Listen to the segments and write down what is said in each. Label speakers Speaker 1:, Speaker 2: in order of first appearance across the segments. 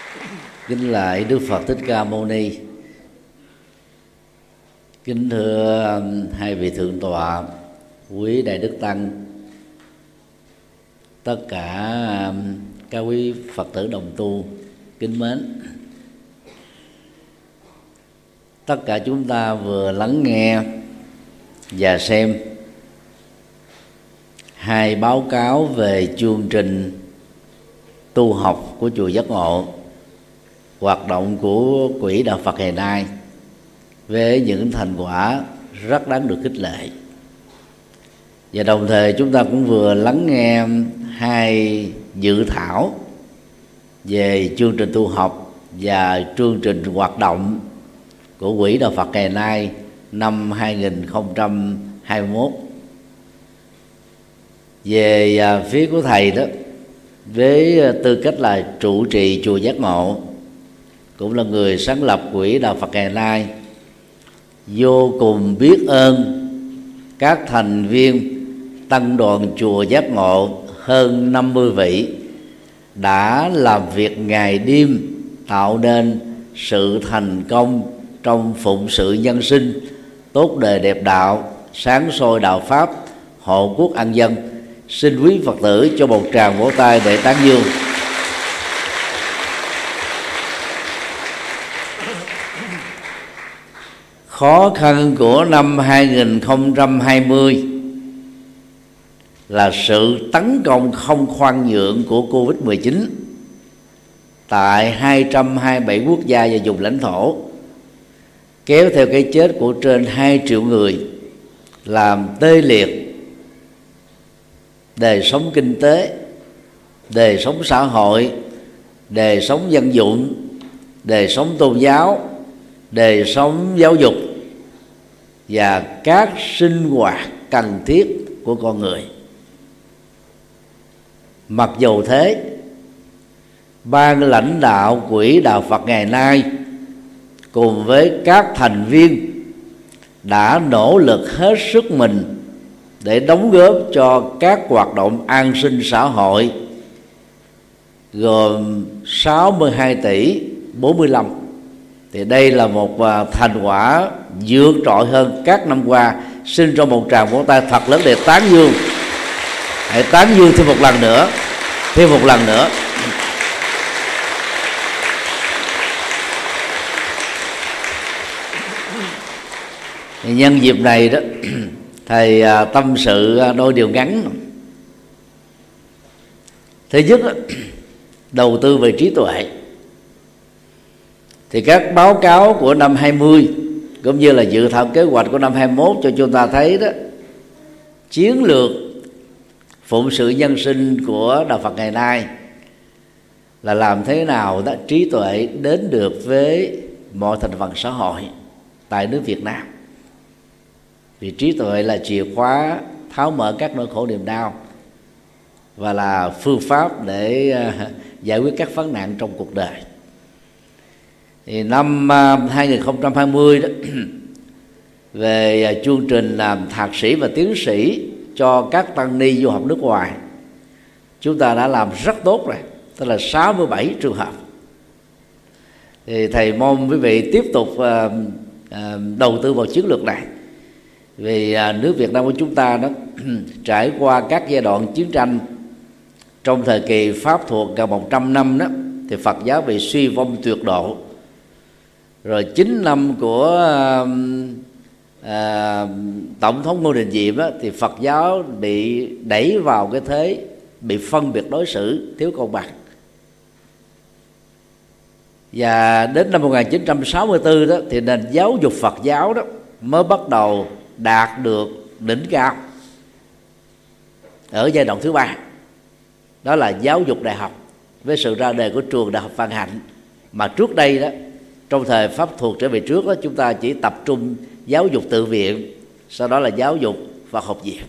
Speaker 1: Kính lạy Đức Phật Thích Ca Mâu Ni. Kính thưa hai vị thượng tọa, quý đại đức tăng, tất cả các quý Phật tử đồng tu kính mến. Tất cả chúng ta vừa lắng nghe và xem hai báo cáo về chương trình tu học của chùa Giác Ngộ, hoạt động của Quỹ Đạo Phật ngày nay với những thành quả rất đáng được khích lệ. Và đồng thời chúng ta cũng vừa lắng nghe hai dự thảo về chương trình tu học và chương trình hoạt động của Quỹ Đạo Phật ngày nay năm 2021. Về phía của thầy đó, với tư cách là trụ trì chùa Giác Ngộ, cũng là người sáng lập Quỹ Đạo Phật ngày nay, vô cùng biết ơn các thành viên tăng đoàn chùa Giác Ngộ hơn 50 vị đã làm việc ngày đêm tạo nên sự thành công trong phụng sự nhân sinh, tốt đời đẹp đạo, sáng soi đạo pháp, hộ quốc an dân. Xin quý Phật tử cho một tràng vỗ tay để tán dương. Khó khăn của năm 2020 là sự tấn công không khoan nhượng của Covid-19 tại 227 quốc gia và vùng lãnh thổ, kéo theo cái chết của trên 2 triệu người, làm tê liệt đời sống kinh tế, đời sống xã hội, đời sống dân dụng, đời sống tôn giáo, đời sống giáo dục và các sinh hoạt cần thiết của con người. Mặc dù thế, ban lãnh đạo Quỹ Đạo Phật ngày nay cùng với các thành viên đã nỗ lực hết sức mình để đóng góp cho các hoạt động an sinh xã hội, gồm 62 tỷ 45. Thì đây là một thành quả vượt trội hơn các năm qua. Xin cho một tràng vỗ tay thật lớn để tán dương. Hãy tán dương thêm một lần nữa, thêm một lần nữa. Nhân dịp này đó, thầy tâm sự đôi điều ngắn. Thứ nhất, đầu tư về trí tuệ. Thì các báo cáo của năm 20 cũng như là dự thảo kế hoạch của năm 21 cho chúng ta thấy đó, chiến lược phụng sự nhân sinh của Đạo Phật ngày nay là làm thế nào đó trí tuệ đến được với mọi thành phần xã hội tại nước Việt Nam. Vì trí tuệ là chìa khóa tháo mở các nỗi khổ niềm đau và là phương pháp để giải quyết các vấn nạn trong cuộc đời. Thì năm 2020 đó, về chương trình làm thạc sĩ và tiến sĩ cho các tăng ni du học nước ngoài, chúng ta đã làm rất tốt rồi, tức là 67 trường hợp. Thì thầy mong quý vị tiếp tục đầu tư vào chiến lược này. Vì nước Việt Nam của chúng ta đó trải qua các giai đoạn chiến tranh. Trong thời kỳ Pháp thuộc gần 100 năm đó, thì Phật giáo bị suy vong tuyệt độ. Rồi 9 năm của Tổng thống Ngô Đình Diệm đó, thì Phật giáo bị đẩy vào cái thế bị phân biệt đối xử, thiếu công bằng. Và đến năm 1964 đó, thì nền giáo dục Phật giáo đó mới bắt đầu đạt được đỉnh cao ở giai đoạn thứ 3. Đó là giáo dục đại học với sự ra đời của trường Đại học Vạn Hạnh. Mà trước đây đó, trong thời Pháp thuộc trở về trước đó, chúng ta chỉ tập trung giáo dục tự viện, sau đó là giáo dục và học viện.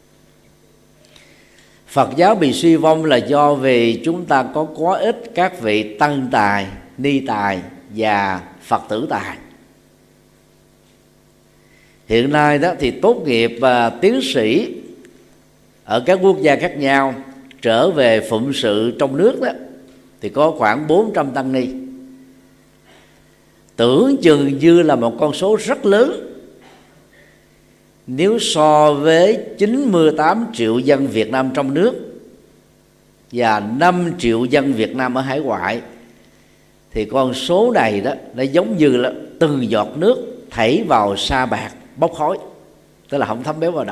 Speaker 1: Phật giáo bị suy vong là do vì chúng ta có quá ít các vị tăng tài, ni tài và Phật tử tài. Hiện nay đó thì tốt nghiệp và tiến sĩ ở các quốc gia khác nhau trở về phụng sự trong nước đó thì có khoảng 400 tăng ni. Tưởng chừng như là một con số rất lớn nếu so với 98 triệu dân Việt Nam trong nước và 5 triệu dân Việt Nam ở hải ngoại, thì con số này đó nó giống như là từng giọt nước thảy vào sa bạc bốc khói, tức là không thấm béo vào đâu.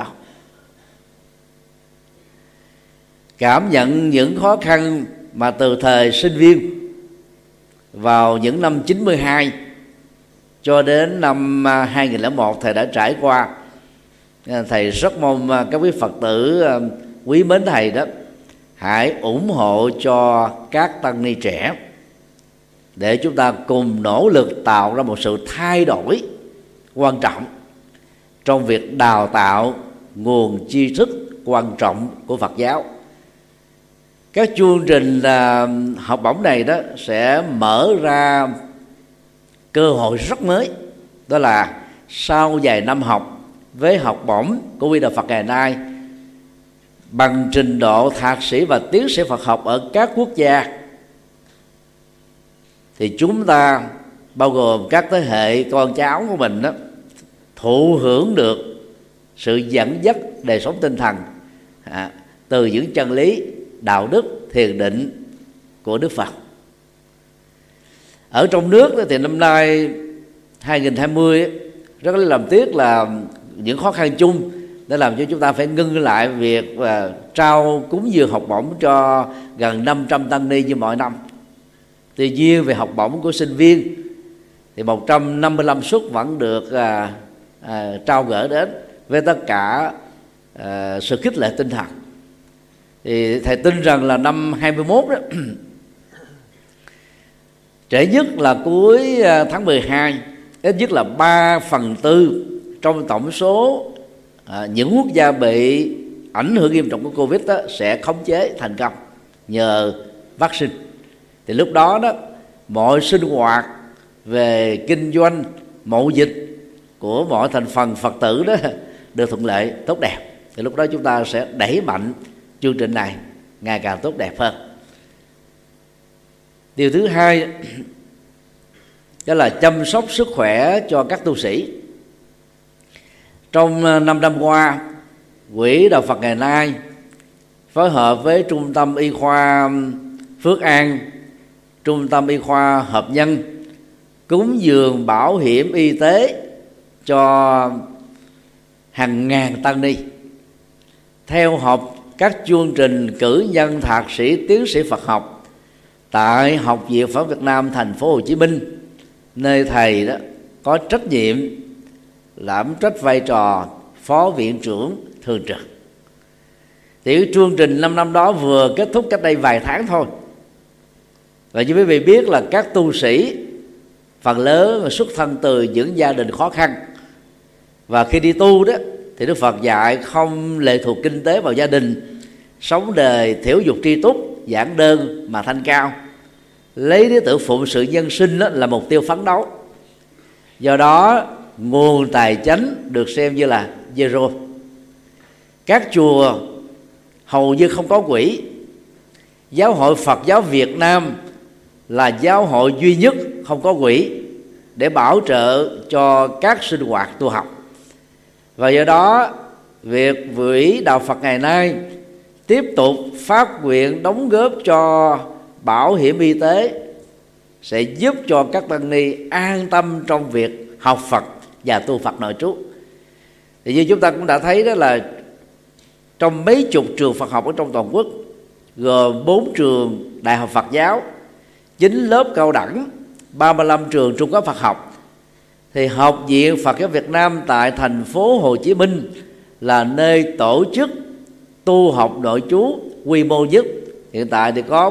Speaker 1: Cảm nhận những khó khăn mà từ thời sinh viên vào những năm 92 cho đến năm 2001 thầy đã trải qua, thầy rất mong các quý Phật tử quý mến thầy đó hãy ủng hộ cho các tăng ni trẻ để chúng ta cùng nỗ lực tạo ra một sự thay đổi quan trọng trong việc đào tạo nguồn tri thức quan trọng của Phật giáo. Các chương trình học bổng này đó sẽ mở ra cơ hội rất mới, đó là sau vài năm học với học bổng của Quỹ Đạo Phật ngày nay bằng trình độ thạc sĩ và tiến sĩ Phật học ở các quốc gia, thì chúng ta bao gồm các thế hệ con cháu của mình đó thụ hưởng được sự dẫn dắt đời sống tinh thần từ những chân lý đạo đức thiền định của Đức Phật. Ở trong nước thì năm nay 2020 rất là làm tiếc là những khó khăn chung đã làm cho chúng ta phải ngưng lại việc trao cúng dường học bổng cho gần 500 tăng ni như mọi năm. Tuy nhiên về học bổng của sinh viên thì 155 suất vẫn được trao gửi đến với tất cả sự khích lệ tinh thần. Thì thầy tin rằng là năm 21 đó trễ nhất là cuối tháng 12, ít nhất là 3/4 trong tổng số những quốc gia bị ảnh hưởng nghiêm trọng của Covid đó sẽ khống chế thành công nhờ vaccine. Thì lúc đó đó mọi sinh hoạt về kinh doanh, mậu dịch của mọi thành phần Phật tử đó được thuận lợi tốt đẹp. Thì lúc đó chúng ta sẽ đẩy mạnh chương trình này ngày càng tốt đẹp hơn. Điều thứ hai đó là chăm sóc sức khỏe cho các tu sĩ. Trong 5 năm qua, Quỹ Đạo Phật ngày nay phối hợp với Trung tâm Y khoa Phước An, Trung tâm Y khoa Hợp Nhân cúng dường bảo hiểm y tế cho hàng ngàn tăng ni theo học các chương trình cử nhân thạc sĩ tiến sĩ Phật học tại Học viện Phật Việt Nam thành phố Hồ Chí Minh, nơi thầy đó có trách nhiệm đảm trách vai trò phó viện trưởng thường trực. Thì chương trình 5 năm đó vừa kết thúc cách đây vài tháng thôi. Và như quý vị biết là các tu sĩ phần lớn xuất thân từ những gia đình khó khăn, và khi đi tu đó thì Đức Phật dạy không lệ thuộc kinh tế vào gia đình, sống đời thiểu dục tri túc, giản đơn mà thanh cao, lấy lý tưởng phụng sự nhân sinh đó là mục tiêu phấn đấu. Do đó nguồn tài chánh được xem như là zero. Các chùa hầu như không có quỹ. Giáo hội Phật giáo Việt Nam là giáo hội duy nhất không có quỹ để bảo trợ cho các sinh hoạt tu học. Và do đó việc Quỹ Đạo Phật ngày nay tiếp tục phát nguyện đóng góp cho bảo hiểm y tế sẽ giúp cho các tăng ni an tâm trong việc học Phật và tu Phật nội trú. Thì như chúng ta cũng đã thấy đó là trong mấy chục trường Phật học ở trong toàn quốc, gồm 4 trường đại học Phật giáo, 9 lớp cao đẳng, 35 trường trung cấp Phật học, thì Học viện Phật giáo Việt Nam tại thành phố Hồ Chí Minh là nơi tổ chức tu học nội trú quy mô nhất. Hiện tại thì có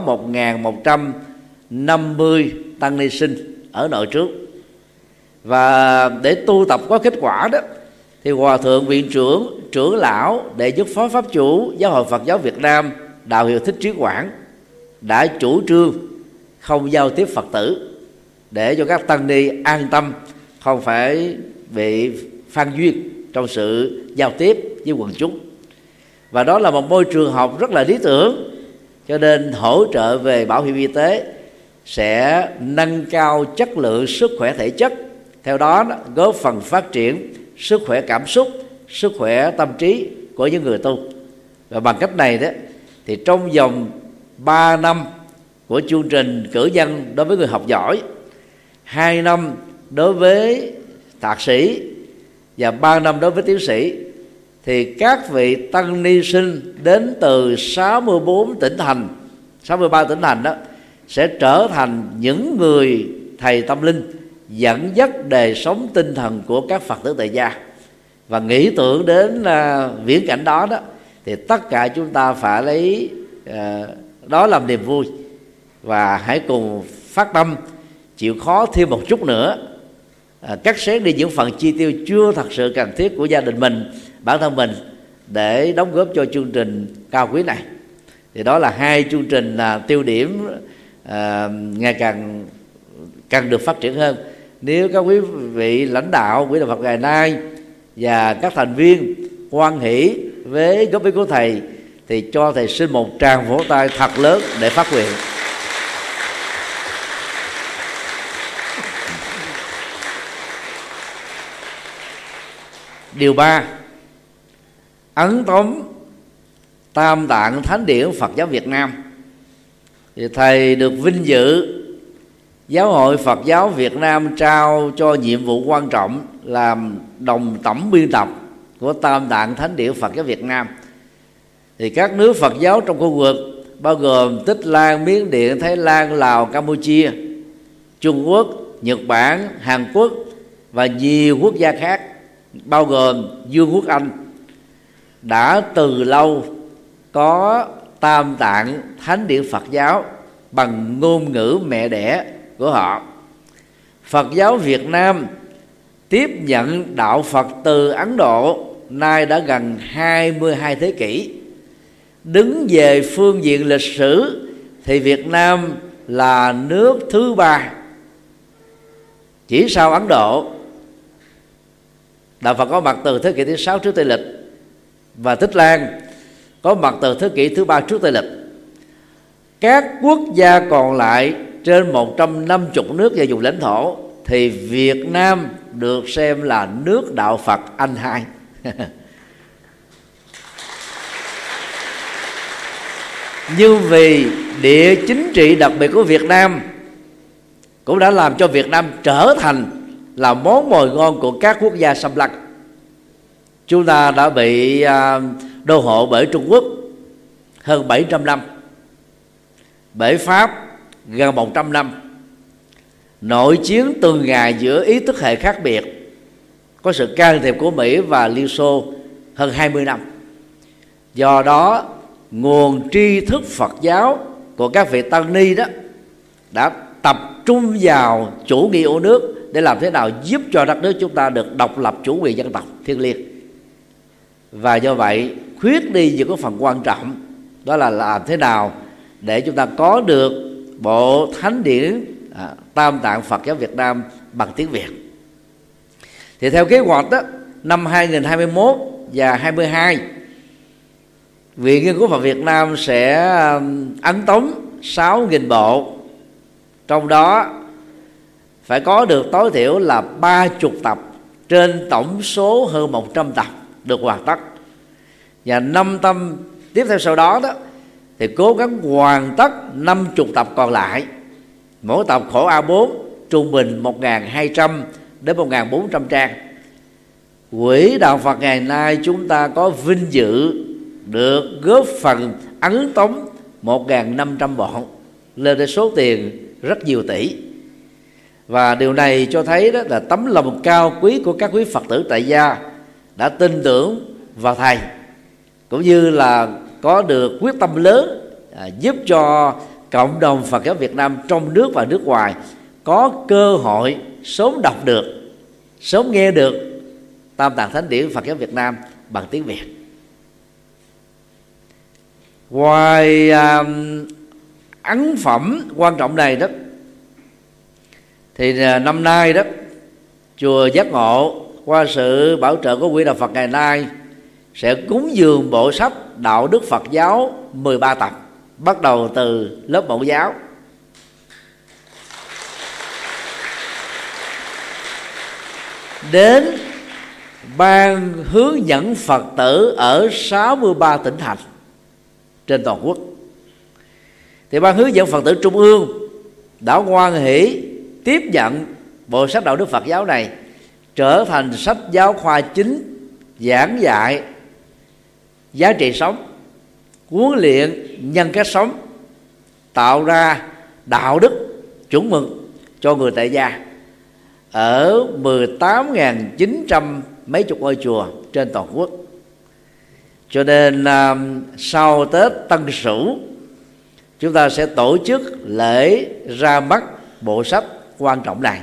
Speaker 1: 1.150 tăng ni sinh ở nội trú. Và để tu tập có kết quả đó thì Hòa thượng viện trưởng, trưởng lão, đệ nhất phó pháp chủ Giáo hội Phật giáo Việt Nam Đạo Hiệu Thích Trí Quảng đã chủ trương không giao tiếp Phật tử để cho các tăng ni an tâm, không phải bị phan duyên trong sự giao tiếp với quần chúng. Và đó là một môi trường học rất là lý tưởng, cho nên hỗ trợ về bảo hiểm y tế sẽ nâng cao chất lượng sức khỏe thể chất, theo đó góp phần phát triển sức khỏe cảm xúc, sức khỏe tâm trí của những người tu. Và bằng cách này đó thì trong vòng 3 năm của chương trình cử nhân đối với người học giỏi, 2 năm đối với thạc sĩ và 3 năm đối với tiến sĩ, thì các vị tăng ni sinh đến từ 64 tỉnh thành, 63 tỉnh thành đó sẽ trở thành những người thầy tâm linh dẫn dắt đời sống tinh thần của các Phật tử tại gia. Và nghĩ tưởng đến viễn cảnh đó thì tất cả chúng ta phải lấy đó làm niềm vui, và hãy cùng phát tâm chịu khó thêm một chút nữa, cắt xén đi những phần chi tiêu chưa thật sự cần thiết của gia đình mình, bản thân mình, để đóng góp cho chương trình cao quý này. Thì đó là hai chương trình tiêu điểm ngày càng được phát triển hơn. Nếu các quý vị lãnh đạo Quỹ Đạo Phật ngày nay và các thành viên hoan hỷ với góp ý của thầy, thì cho thầy xin một tràng vỗ tay thật lớn để phát nguyện. Điều 3. Ấn tống Tam Tạng Thánh Điển Phật giáo Việt Nam. Thì thầy được vinh dự Giáo hội Phật giáo Việt Nam trao cho nhiệm vụ quan trọng làm đồng tổng biên tập của Tam Tạng Thánh Điển Phật giáo Việt Nam. Thì các nước Phật giáo trong khu vực bao gồm Tích Lan, Miến Điện, Thái Lan, Lào, Campuchia, Trung Quốc, Nhật Bản, Hàn Quốc và nhiều quốc gia khác, bao gồm Vương quốc Anh, đã từ lâu có Tam Tạng Thánh Điển Phật giáo bằng ngôn ngữ mẹ đẻ của họ. Phật giáo Việt Nam tiếp nhận đạo Phật từ Ấn Độ nay đã gần 22 thế kỷ. Đứng về phương diện lịch sử thì Việt Nam là nước thứ 3, chỉ sau Ấn Độ. Đạo Phật có mặt từ thế kỷ thứ 6 trước Tây lịch, và Tích Lan có mặt từ thế kỷ thứ 3 trước Tây lịch. Các quốc gia còn lại trên 150 nước và vùng lãnh thổ thì Việt Nam được xem là nước đạo Phật anh hai. Nhưng vì địa chính trị đặc biệt của Việt Nam cũng đã làm cho Việt Nam trở thành là món mồi ngon của các quốc gia xâm lăng. Chúng ta đã bị đô hộ bởi Trung Quốc hơn 700 năm, bởi Pháp gần 100 năm, nội chiến từng ngày giữa ý thức hệ khác biệt, có sự can thiệp của Mỹ và Liên Xô hơn 20 năm. Do đó nguồn tri thức Phật giáo của các vị tăng ni đó đã tập trung vào chủ nghĩa yêu nước để làm thế nào giúp cho đất nước chúng ta được độc lập, chủ quyền dân tộc thiêng liêng. Và do vậy khuyết đi những cái phần quan trọng, đó là làm thế nào để chúng ta có được bộ thánh điển Tam Tạng Phật giáo Việt Nam bằng tiếng Việt. Thì theo kế hoạch đó, năm 2021 và 2022, Viện Nghiên cứu Phật Việt Nam sẽ ấn tống 6.000 bộ, trong đó phải có được tối thiểu là 30 tập trên tổng số hơn 100 tập được hoàn tất. Và 5 năm tiếp theo sau đó thì cố gắng hoàn tất 50 tập còn lại. Mỗi tập khổ A4 trung bình 1.200 đến 1.400 trang. Quỹ Đạo Phật ngày nay chúng ta có vinh dự được góp phần ấn tống 1.500 bộ, lên đến số tiền rất nhiều tỷ. Và điều này cho thấy đó là tấm lòng cao quý của các quý Phật tử tại gia đã tin tưởng vào thầy, cũng như là có được quyết tâm lớn giúp cho cộng đồng Phật giáo Việt Nam trong nước và nước ngoài có cơ hội sớm đọc được, sớm nghe được Tam Tạng Thánh Điển Phật giáo Việt Nam bằng tiếng Việt. Ngoài ấn phẩm quan trọng này đó, thì năm nay đó, chùa Giác Ngộ qua sự bảo trợ của Quỹ Đạo Phật ngày nay sẽ cúng dường bộ sách Đạo đức Phật giáo 13 tập. bắt đầu từ lớp mẫu giáo. Đến ban hướng dẫn Phật tử ở 63 tỉnh thành trên toàn quốc. Thì ban hướng dẫn Phật tử Trung ương đã hoan hỷ tiếp nhận bộ sách đạo đức Phật giáo này trở thành sách giáo khoa chính giảng dạy giá trị sống, huấn luyện nhân cách sống, tạo ra đạo đức chuẩn mực cho người tại gia ở 18.900 mấy chục ngôi chùa trên toàn quốc. Cho nên sau Tết Tân Sửu, chúng ta sẽ tổ chức lễ ra mắt bộ sách quan trọng này.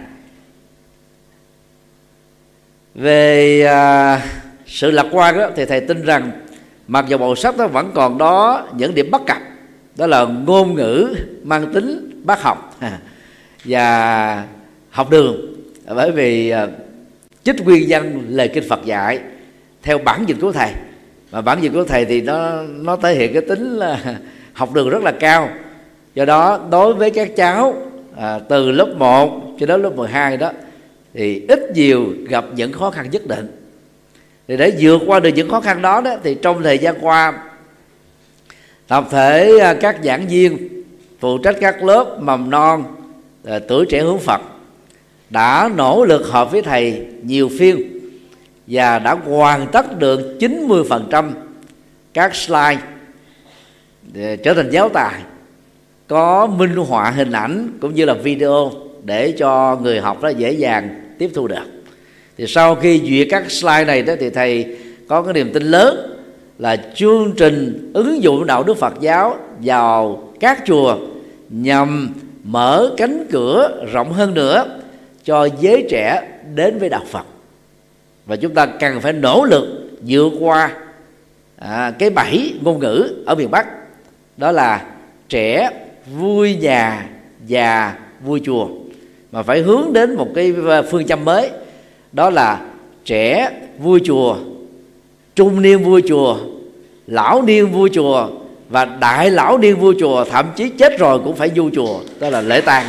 Speaker 1: Về sự lạc quan đó, thì thầy tin rằng mặc dù bộ sách đó vẫn còn đó những điểm bất cập, đó là ngôn ngữ mang tính bác học và học đường, bởi vì trích nguyên văn lời kinh Phật dạy theo bản dịch của thầy, mà bản dịch của thầy thì nó thể hiện cái tính là học đường rất là cao. Do đó đối với các cháu từ lớp 1 cho đến lớp 12 đó thì ít nhiều gặp những khó khăn nhất định. Thì để vượt qua được những khó khăn đó, thì trong thời gian qua, tập thể các giảng viên phụ trách các lớp mầm non, tuổi trẻ hướng Phật đã nỗ lực hợp với thầy nhiều phiên và đã hoàn tất được 90% các slide để trở thành giáo tài, có minh họa hình ảnh cũng như là video để cho người học đó dễ dàng tiếp thu được. Thì sau khi duyệt các slide này đó, thì thầy có cái niềm tin lớn là chương trình ứng dụng đạo đức Phật giáo vào các chùa nhằm mở cánh cửa rộng hơn nữa cho giới trẻ đến với đạo Phật. Và chúng ta cần phải nỗ lực vượt qua cái bẫy ngôn ngữ ở miền Bắc, đó là trẻ vui nhà, già vui chùa, mà phải hướng đến một cái phương châm mới, đó là trẻ vui chùa, trung niên vui chùa, lão niên vui chùa và đại lão niên vui chùa, thậm chí chết rồi cũng phải vui chùa, đó là lễ tang.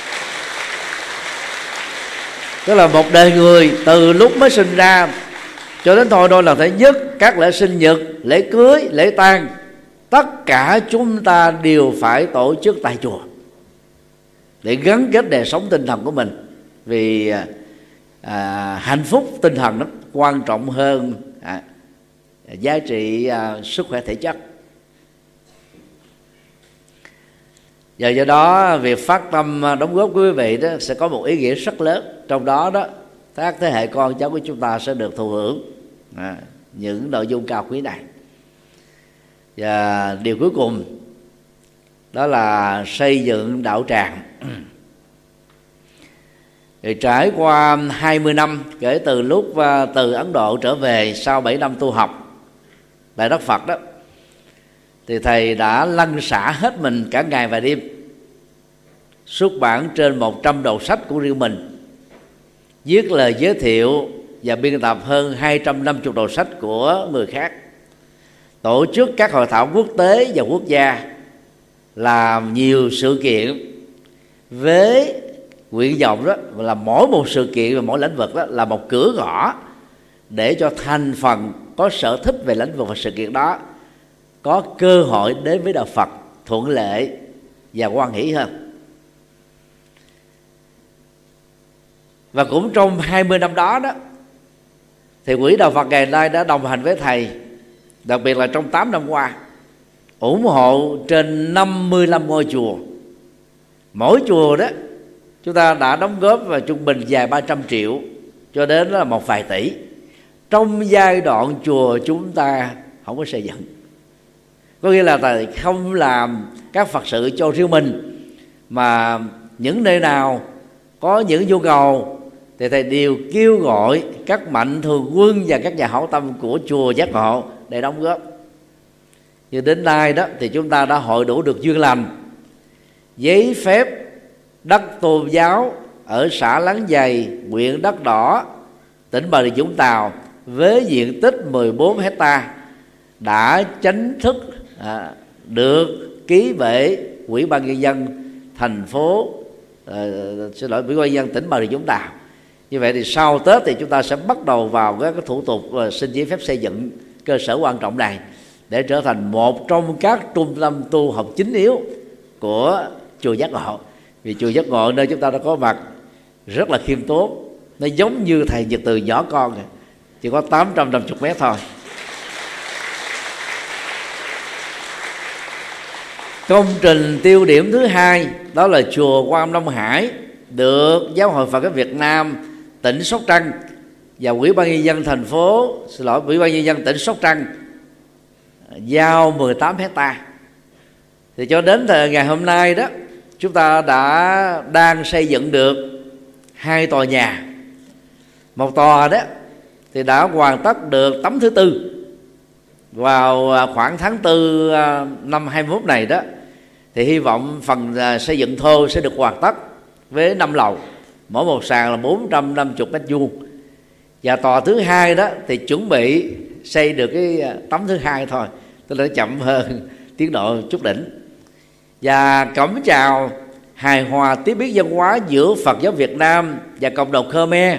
Speaker 1: Tức là một đời người từ lúc mới sinh ra cho đến thôi đôi lần thứ nhất, các lễ sinh nhật, lễ cưới, lễ tang, tất cả chúng ta đều phải tổ chức tại chùa để gắn kết đời sống tinh thần của mình. Vì hạnh phúc tinh thần nó quan trọng hơn giá trị sức khỏe thể chất. Và do đó việc phát tâm đóng góp của quý vị đó sẽ có một ý nghĩa rất lớn. Trong đó các thế hệ con cháu của chúng ta sẽ được thụ hưởng những nội dung cao quý này. Và điều cuối cùng đó là xây dựng đạo tràng. Thì trải qua 20 năm kể từ lúc từ Ấn Độ trở về sau 7 năm tu học tại đất Phật đó, thì thầy đã lăn xả hết mình cả ngày và đêm, xuất bản trên 100 đầu sách của riêng mình, viết lời giới thiệu và biên tập hơn 250 đầu sách của người khác, tổ chức các hội thảo quốc tế và quốc gia, làm nhiều sự kiện với nguyện vọng đó là mỗi một sự kiện và mỗi lĩnh vực đó là một cửa ngõ để cho thành phần có sở thích về lĩnh vực và sự kiện đó có cơ hội đến với đạo Phật thuận lợi và hoan hỷ hơn. Và cũng trong 20 năm đó thì Quỹ Đạo Phật ngày nay đã đồng hành với thầy, đặc biệt là trong 8 năm qua, ủng hộ trên 55 ngôi chùa. Mỗi chùa đó chúng ta đã đóng góp và trung bình vài 300 triệu cho đến là một vài tỷ trong giai đoạn chùa chúng ta không có xây dựng. Có nghĩa là thầy không làm các Phật sự cho riêng mình, mà những nơi nào có những nhu cầu thì thầy đều kêu gọi các mạnh thường quân và các nhà hảo tâm của chùa Giác Ngộ để đóng góp. Như đến nay đó thì chúng ta đã hội đủ được duyên lành, giấy phép đất tôn giáo ở xã Láng Giày, huyện Đất Đỏ, tỉnh Bà Rịa Vũng Tàu với diện tích 14 hectare đã chính thức được ký bởi Ủy ban nhân dân thành phố, Ủy ban nhân dân tỉnh Bà Rịa Vũng Tàu. Như vậy thì sau Tết thì chúng ta sẽ bắt đầu vào các cái thủ tục xin giấy phép xây dựng cơ sở quan trọng này để trở thành một trong các trung tâm tu học chính yếu của chùa Giác Ngộ. Vì chùa Giác Ngộ nơi chúng ta đã có mặt rất là khiêm tốn, nó giống như thầy Nhật Từ nhỏ con, chỉ có 850 mét thôi. Công trình tiêu điểm thứ hai đó là chùa Quan Âm Long Hải, được Giáo hội Phật giáo Việt Nam tỉnh Sóc Trăng và Ủy ban nhân dân thành phố, Ủy ban nhân dân tỉnh Sóc Trăng giao 18 hectare. Thì cho đến ngày hôm nay đó, chúng ta đang xây dựng được 2 tòa nhà. Một tòa đó thì đã hoàn tất được tấm thứ tư vào khoảng tháng 4 năm 21 này đó. Thì hy vọng phần xây dựng thô sẽ được hoàn tất với 5 lầu, mỗi một sàn là 450 mét vuông. Và tòa thứ hai đó thì chuẩn bị xây được cái tấm thứ hai thôi, tức là chậm hơn tiến độ chút đỉnh. Và cổng chào hài hòa tiếp biến văn hóa giữa Phật giáo Việt Nam và cộng đồng Khmer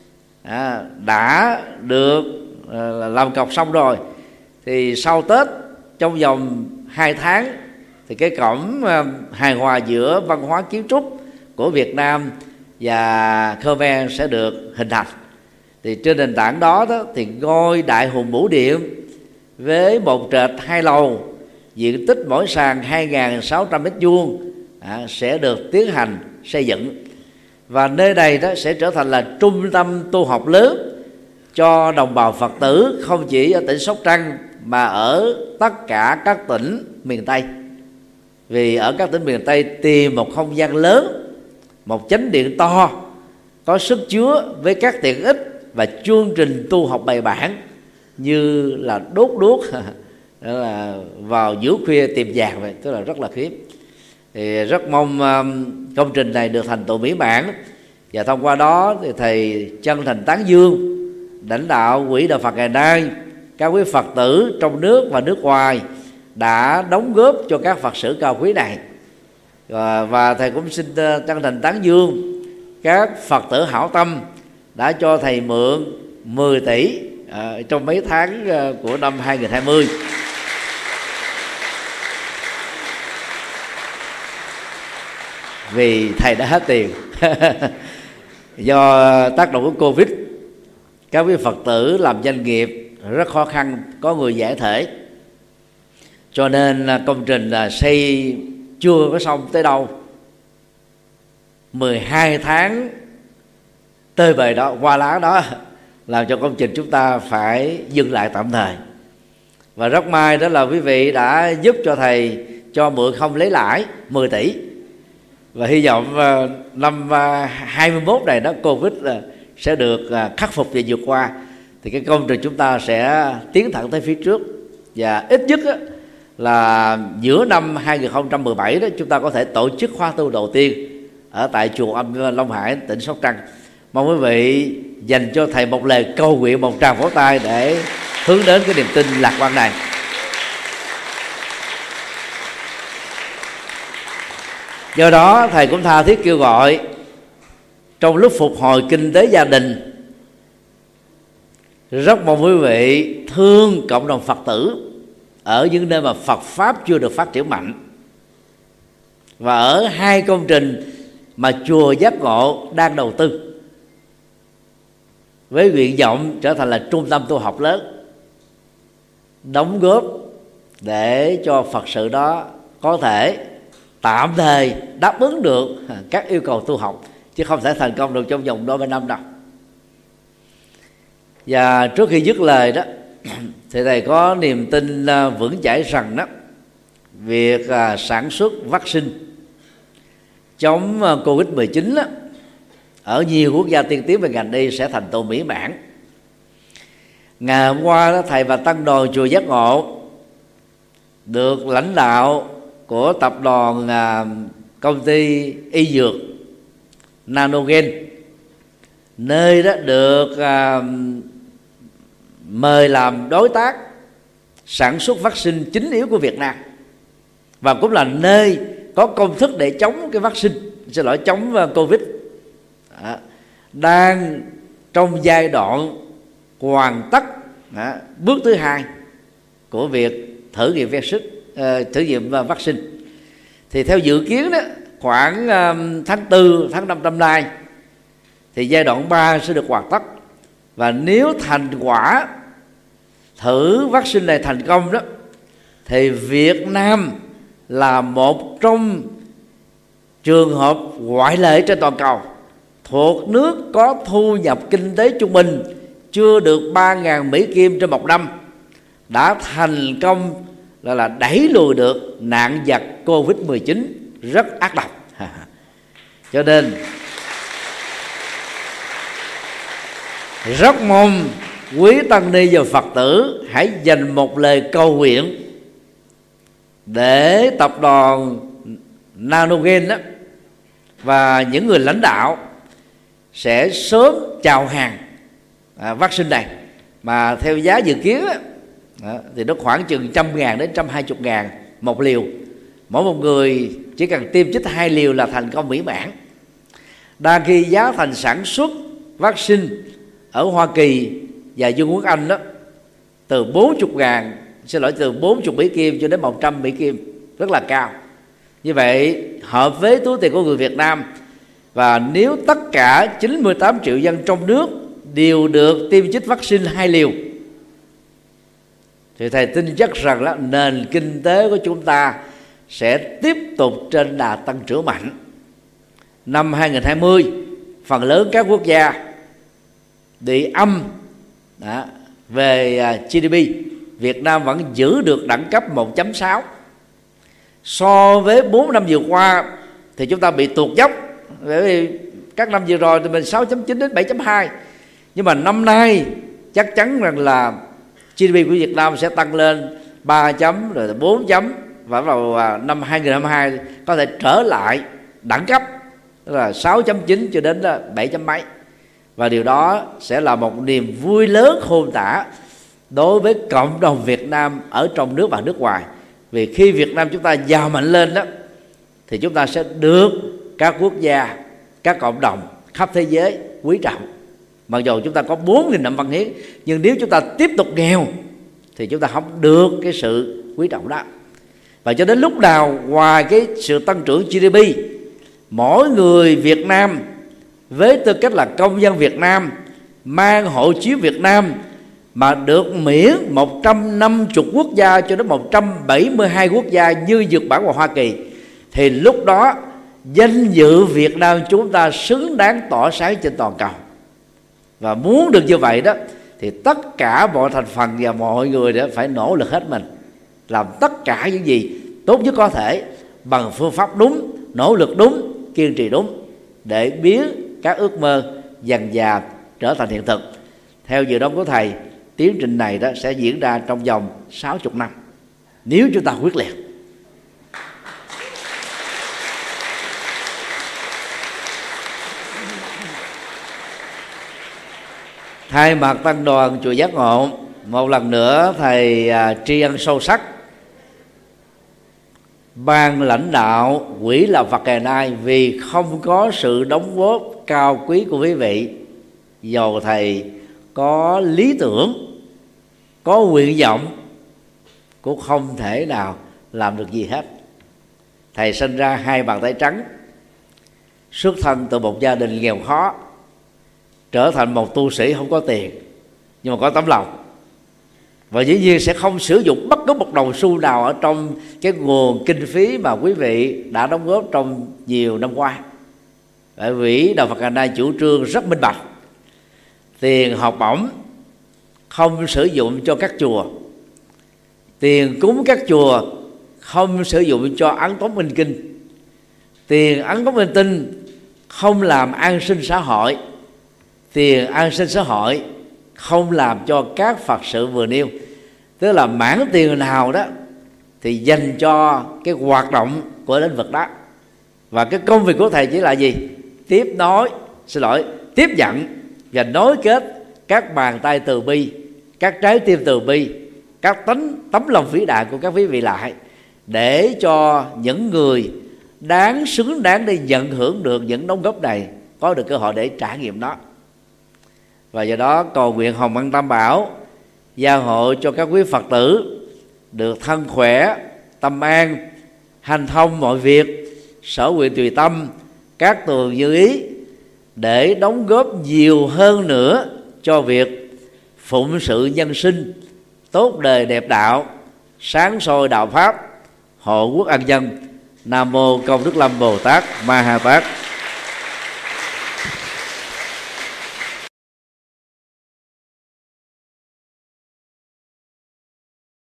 Speaker 1: đã được làm cọc xong rồi. Thì sau Tết, trong vòng 2 tháng thì cái cổng hài hòa giữa văn hóa kiến trúc của Việt Nam và Khmer sẽ được hình thành. Thì trên nền tảng đó, thì ngôi Đại Hùng Bửu Điện với một trệt 2 lầu, diện tích mỗi sàn 2.600 mét vuông sẽ được tiến hành xây dựng. Và nơi này đó sẽ trở thành là trung tâm tu học lớn cho đồng bào Phật tử, không chỉ ở tỉnh Sóc Trăng mà ở tất cả các tỉnh miền Tây. Vì ở các tỉnh miền Tây tìm một không gian lớn, một chánh điện to, có sức chứa với các tiện ích và chương trình tu học bài bản như là đốt đuốc đó là vào giữa khuya tìm vàng vậy, tức là rất là hiếm. Thì rất mong công trình này được thành tựu mỹ mãn, và thông qua đó thì thầy chân thành tán dương lãnh đạo Quỹ Đạo Phật ngày nay, các quý Phật tử trong nước và nước ngoài đã đóng góp cho các Phật sự cao quý này. Và thầy cũng xin chân thành tán dương các Phật tử hảo tâm đã cho thầy mượn 10 tỷ trong mấy tháng của năm 2020. Vì thầy đã hết tiền do tác động của Covid, các quý Phật tử làm doanh nghiệp rất khó khăn, có người giải thể, cho nên công trình xây chưa có xong tới đâu. 12 tháng tơi bời đó, qua lá đó, làm cho công trình chúng ta phải dừng lại tạm thời. Và rất may đó là quý vị đã giúp cho thầy cho mượn không lấy lãi 10 tỷ. Và hy vọng năm 21 này đó, Covid sẽ được khắc phục và vượt qua, thì cái công trình chúng ta sẽ tiến thẳng tới phía trước. Và ít nhất là giữa năm 2017 đó, chúng ta có thể tổ chức khóa tu đầu tiên ở tại chùa Âm Long Hải, tỉnh Sóc Trăng. Mong quý vị dành cho thầy một lời cầu nguyện, một tràng vỗ tay để hướng đến cái niềm tin lạc quan này. Do đó thầy cũng tha thiết kêu gọi trong lúc phục hồi kinh tế gia đình, rất mong quý vị thương cộng đồng Phật tử ở những nơi mà Phật Pháp chưa được phát triển mạnh. Và ở 2 công trình mà chùa Giác Ngộ đang đầu tư với nguyện vọng trở thành là trung tâm tu học lớn, đóng góp để cho Phật sự đó có thể tạm thời đáp ứng được các yêu cầu tu học, chứ không thể thành công được trong vòng 2-3 năm đâu. Và trước khi dứt lời đó thì thầy có niềm tin vững chãi rằng đó, việc sản xuất vaccine chống Covid-19 đó, ở nhiều quốc gia tiên tiến về ngành y sẽ thành tựu mỹ mãn. Ngày hôm qua đó, thầy và tăng đoàn chùa Giác Ngộ được lãnh đạo của tập đoàn công ty y dược Nanogen, nơi đó được mời làm đối tác sản xuất vaccine chính yếu của Việt Nam, và cũng là nơi có công thức để chống cái vaccine, chống Covid, đang trong giai đoạn hoàn tất bước thứ 2 của việc thử nghiệm vaccine. Thì theo dự kiến đó, khoảng tháng 4, tháng 5 năm nay thì giai đoạn 3 sẽ được hoàn tất. Và nếu thành quả thử vaccine này thành công đó, thì Việt Nam là một trong trường hợp ngoại lệ trên toàn cầu thuộc nước có thu nhập kinh tế trung bình chưa được 3.000 Mỹ Kim trên một năm, đã thành công là đẩy lùi được nạn giặc Covid-19 rất ác độc. Cho nên rất mong quý tăng ni và Phật tử hãy dành một lời cầu nguyện để tập đoàn Nanogen đó và những người lãnh đạo sẽ sớm chào hàng vaccine này, mà theo giá dự kiến thì nó khoảng chừng 100.000 đến 120.000 một liều. Mỗi một người chỉ cần tiêm chích 2 liều là thành công mỹ mãn. Đang khi giá thành sản xuất vaccine ở Hoa Kỳ và Vương quốc Anh đó từ 40 Mỹ Kim cho đến 100 Mỹ Kim, rất là cao. Như vậy hợp với túi tiền của người Việt Nam. Và nếu tất cả 98 triệu dân trong nước đều được tiêm chích vaccine 2 liều thì thầy tin chắc rằng là nền kinh tế của chúng ta sẽ tiếp tục trên đà tăng trưởng mạnh. Năm 2020, phần lớn các quốc gia bị âm về GDP, Việt Nam vẫn giữ được đẳng cấp 1.6. So với 4 năm vừa qua thì chúng ta bị tụt dốc, bởi vì các năm vừa rồi thì mình 6.9 đến 7.2. Nhưng mà năm nay chắc chắn rằng là GDP của Việt Nam sẽ tăng lên 3 chấm rồi 4 chấm, và vào năm 2022 có thể trở lại đẳng cấp là 6.9 cho đến 7 chấm mấy. Và điều đó sẽ là một niềm vui lớn khôn tả đối với cộng đồng Việt Nam ở trong nước và nước ngoài. Vì khi Việt Nam chúng ta giàu mạnh lên đó thì chúng ta sẽ được các quốc gia, các cộng đồng khắp thế giới quý trọng. Mặc dù chúng ta có 4.000 năm văn hiến, nhưng nếu chúng ta tiếp tục nghèo thì chúng ta không được cái sự quý trọng đó. Và cho đến lúc nào ngoài cái sự tăng trưởng GDP, mỗi người Việt Nam với tư cách là công dân Việt Nam mang hộ chiếu Việt Nam mà được miễn 150 quốc gia cho đến 172 quốc gia như Nhật Bản và Hoa Kỳ, thì lúc đó danh dự Việt Nam chúng ta xứng đáng tỏa sáng trên toàn cầu. Và muốn được như vậy đó thì tất cả mọi thành phần và mọi người đã phải nỗ lực hết mình, làm tất cả những gì tốt nhất có thể bằng phương pháp đúng, nỗ lực đúng, kiên trì đúng, để biến các ước mơ dần dà trở thành hiện thực. Theo dự đoán của thầy, tiến trình này đó sẽ diễn ra trong vòng 60 năm nếu chúng ta quyết liệt. Thay mặt tăng đoàn chùa Giác Ngộ, một lần nữa thầy tri ân sâu sắc ban lãnh đạo quỹ Làm Phật ngày nay, vì không có sự đóng góp cao quý của quý vị, dầu thầy có lý tưởng, có nguyện vọng, cũng không thể nào làm được gì hết. Thầy sinh ra 2 bàn tay trắng, xuất thân từ một gia đình nghèo khó, trở thành một tu sĩ không có tiền nhưng mà có tấm lòng, và dĩ nhiên sẽ không sử dụng bất cứ một đồng xu nào ở trong cái nguồn kinh phí mà quý vị đã đóng góp trong nhiều năm qua. Bởi vì Đạo Phật ngày nay chủ trương rất minh bạch: tiền học bổng không sử dụng cho các chùa, tiền cúng các chùa không sử dụng cho ấn tống minh kinh, tiền ấn tống minh tinh không làm an sinh xã hội, tiền an sinh xã hội không làm cho các Phật sự vừa nêu. Tức là mảng tiền nào đó thì dành cho cái hoạt động của lĩnh vực đó. Và cái công việc của thầy chỉ là gì? Tiếp nhận và nối kết các bàn tay từ bi, các trái tim từ bi, các tấm lòng vĩ đại của các quý vị lại, để cho những người xứng đáng để nhận hưởng được những đóng góp này có được cơ hội để trải nghiệm nó. Và do đó cầu nguyện Hồng Ân Tam Bảo gia hộ cho các quý Phật tử được thân khỏe, tâm an, hành thông mọi việc, sở nguyện tùy tâm, các tường như ý, để đóng góp nhiều hơn nữa cho việc phụng sự nhân sinh, tốt đời đẹp đạo, sáng soi đạo pháp, hộ quốc an dân. Nam mô Công Đức Lâm Bồ Tát Ma Ha Tát.